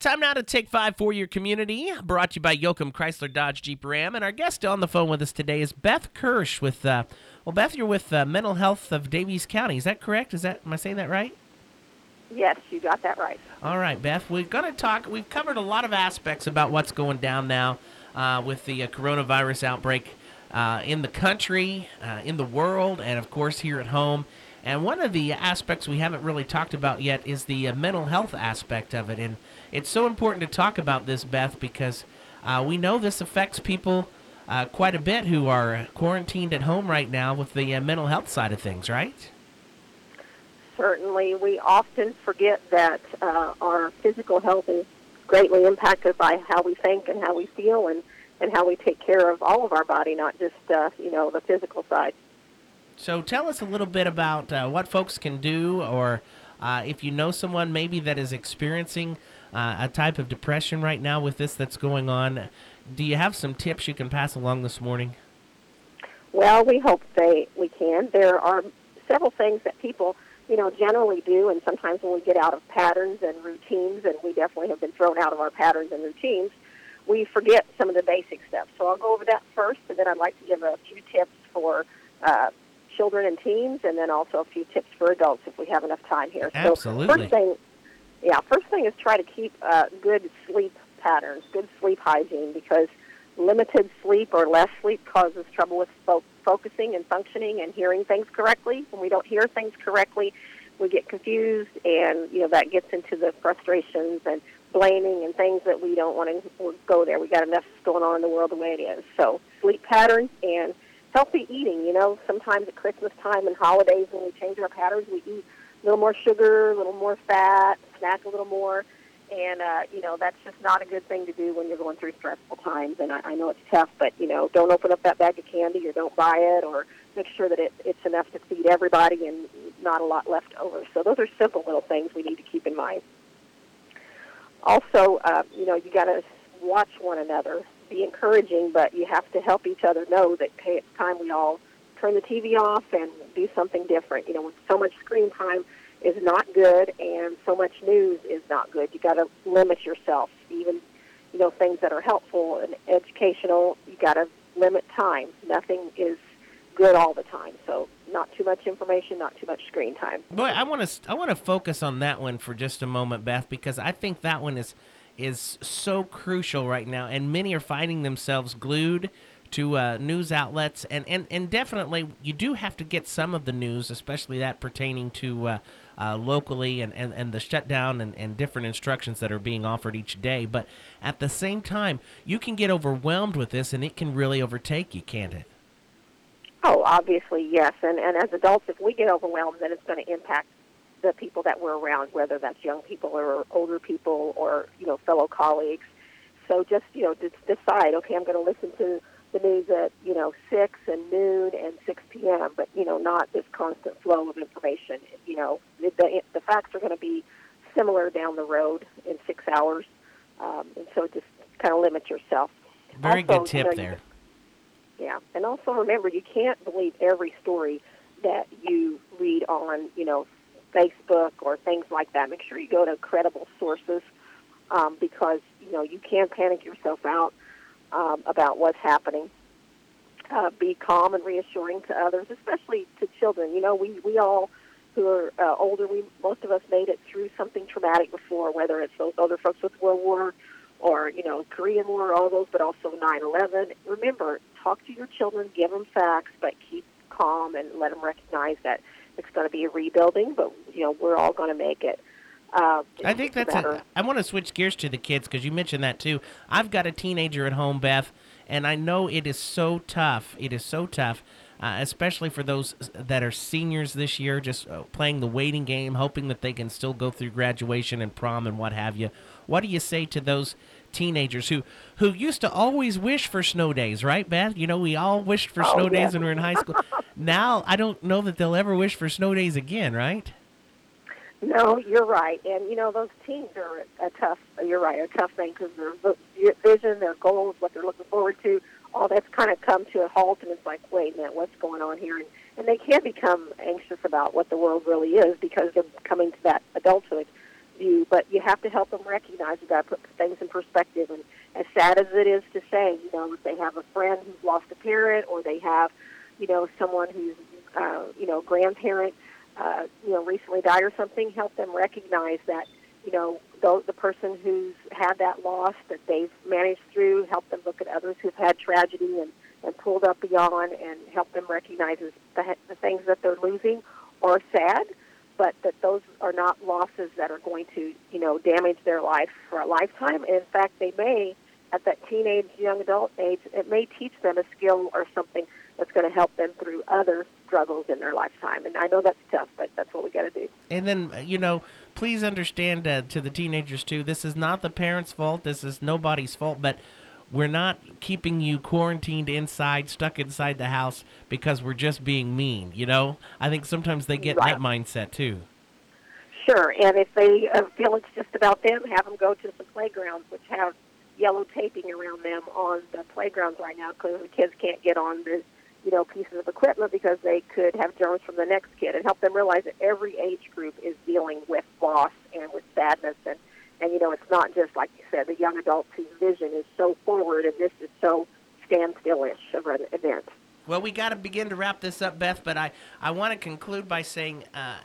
Time now to take 5 for your community, brought to you by Yoakum Chrysler Dodge Jeep Ram. And our guest on the phone with us today is Beth Kirsch with, Beth, you're with Mental Health of Daviess County. Is that correct? Am I saying that right? Yes, you got that right. All right, Beth, we've covered a lot of aspects about what's going down now with the coronavirus outbreak in the country, in the world, and of course here at home. And one of the aspects we haven't really talked about yet is the mental health aspect of it. And it's so important to talk about this, Beth, because we know this affects people quite a bit who are quarantined at home right now with the mental health side of things, right? Certainly. We often forget that our physical health is greatly impacted by how we think and how we feel and how we take care of all of our body, not just, the physical side. So tell us a little bit about what folks can do, or if you know someone maybe that is experiencing a type of depression right now with this that's going on. Do you have some tips you can pass along this morning? Well, we hope we can. There are several things that people, generally do, and sometimes when we get out of patterns and routines, and we definitely have been thrown out of our patterns and routines, we forget some of the basic steps. So I'll go over that first, and then I'd like to give a few tips for children and teens, and then also a few tips for adults if we have enough time here. Absolutely. So first thing is try to keep good sleep patterns, good sleep hygiene, because limited sleep or less sleep causes trouble with focusing and functioning and hearing things correctly. When we don't hear things correctly, we get confused, and that gets into the frustrations and blaming and things that we don't want to go there. We got enough going on in the world the way it is. So sleep patterns and healthy eating. Sometimes at Christmas time and holidays when we change our patterns, we eat a little more sugar, a little more fat, snack a little more. And, that's just not a good thing to do when you're going through stressful times. And I know it's tough, but, don't open up that bag of candy or don't buy it, or make sure that it's enough to feed everybody and not a lot left over. So those are simple little things we need to keep in mind. Also, you got to watch one another. Be encouraging, but you have to help each other know that, hey, it's time we all turn the TV off and do something different. With so much screen time is not good, and so much news is not good. You got to limit yourself. Even, things that are helpful and educational, you got to limit time. Nothing is good all the time. So not too much information, not too much screen time. Boy, I want to focus on that one for just a moment, Beth, because I think that one is so crucial right now, and many are finding themselves glued to news outlets, and definitely you do have to get some of the news, especially that pertaining to locally and the shutdown and different instructions that are being offered each day. But at the same time, you can get overwhelmed with this, and it can really overtake you, can't it? Oh, obviously, yes. And as adults, if we get overwhelmed, then it's going to impact the people that we're around, whether that's young people or older people or, fellow colleagues. So just, decide, okay, I'm going to listen to the news at, 6 and noon and 6 p.m., but, not this constant flow of information. The facts are going to be similar down the road in 6 hours, and so just kind of limit yourself. Very good tip there. Yeah, and also remember, you can't believe every story that you read on, Facebook or things like that. Make sure you go to credible sources because, you can panic yourself out about what's happening. Be calm and reassuring to others, especially to children. We all who are older, most of us made it through something traumatic before, whether it's those older folks with World War or, Korean War, all those, but also 9/11. Remember, talk to your children, give them facts, but keep calm and let them recognize that it's going to be a rebuilding, but, we're all going to make it. I think that's I want to switch gears to the kids because you mentioned that too. I've got a teenager at home, Beth, and I know it is so tough. It is so tough, especially for those that are seniors this year, just playing the waiting game, hoping that they can still go through graduation and prom and what have you. What do you say to those teenagers who used to always wish for snow days, right, Beth? We all wished for snow days when we were in high school. Now, I don't know that they'll ever wish for snow days again, right? No, you're right. And, those teens are a tough thing because their vision, their goals, what they're looking forward to, all that's kind of come to a halt, and it's like, wait a minute, what's going on here? And they can become anxious about what the world really is because they're coming to that adulthood, do, but you have to help them recognize. You got to put things in perspective. And as sad as it is to say, if they have a friend who's lost a parent, or they have, someone who's, grandparent, recently died or something, help them recognize that, the person who's had that loss that they've managed through, help them look at others who've had tragedy and pulled up beyond, and help them recognize the things that they're losing are sad, but that those are not losses that are going to, damage their life for a lifetime. And in fact, they may, at that teenage, young adult age, it may teach them a skill or something that's going to help them through other struggles in their lifetime. And I know that's tough, but that's what we got to do. And then, please understand to the teenagers, too, this is not the parents' fault. This is nobody's fault, but we're not keeping you quarantined inside, stuck inside the house because we're just being mean, I think sometimes they get Right. that mindset, too. Sure, and if they feel it's just about them, have them go to some playgrounds which have yellow taping around them on the playgrounds right now, because the kids can't get on the pieces of equipment because they could have germs from the next kid, and help them realize that every age group is dealing with loss and with sadness, and it's not just, like you said, the young adults whose vision is so forward, and this is so standstill-ish of an event. Well, we got to begin to wrap this up, Beth, but I want to conclude by saying,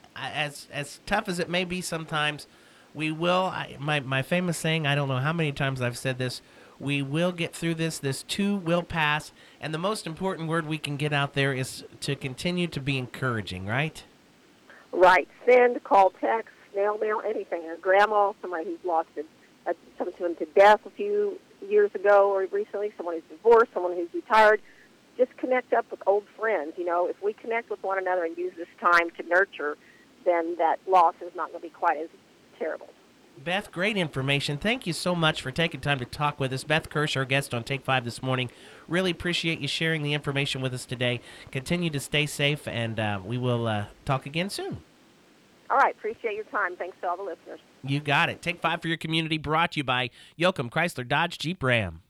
as tough as it may be sometimes, we will, my famous saying, I don't know how many times I've said this, we will get through this. This too will pass. And the most important word we can get out there is to continue to be encouraging, right? Right. Send, call, text, snail mail, anything. A grandma, somebody who's lost someone to death a few years ago or recently, someone who's divorced, someone who's retired. Just connect up with old friends. If we connect with one another and use this time to nurture, then that loss is not going to be quite as terrible. Beth, great information. Thank you so much for taking time to talk with us. Beth Kirsch, our guest on Take 5 this morning. Really appreciate you sharing the information with us today. Continue to stay safe, and we will talk again soon. All right. Appreciate your time. Thanks to all the listeners. You got it. Take 5 for your community, brought to you by Yoakum Chrysler Dodge Jeep Ram.